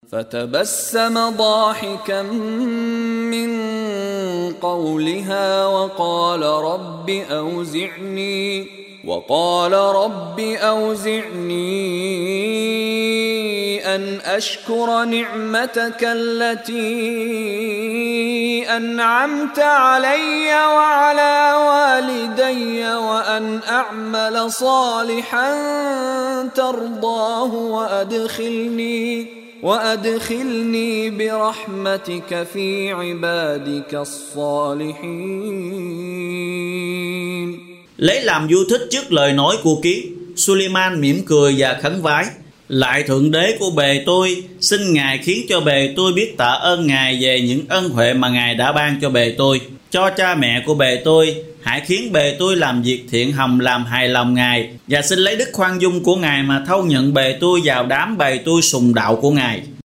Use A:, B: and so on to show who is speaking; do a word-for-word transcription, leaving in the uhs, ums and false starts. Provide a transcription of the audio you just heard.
A: فتبسم ضاحكا من قولها وقال رب أوزعني وقال رب أوزعني أن أشكر نعمتك التي أنعمت علي وعلى والدي وأن أعمل صالحا ترضاه وأدخلني وأدخلني برحمتك في عبادك الصالحين.
B: Lấy làm vui thích trước lời nói của kiến, Suleiman mỉm cười và khấn vái: Lạy Thượng Đế của bề tôi, xin Ngài khiến cho bề tôi biết tạ ơn Ngài về những ân huệ mà Ngài đã ban cho bề tôi. Cho cha mẹ của bề tôi, hãy khiến bề tôi làm việc thiện hồng làm hài lòng Ngài, và xin lấy đức khoan dung của Ngài mà thâu nhận bề tôi vào đám bề tôi sùng đạo của Ngài.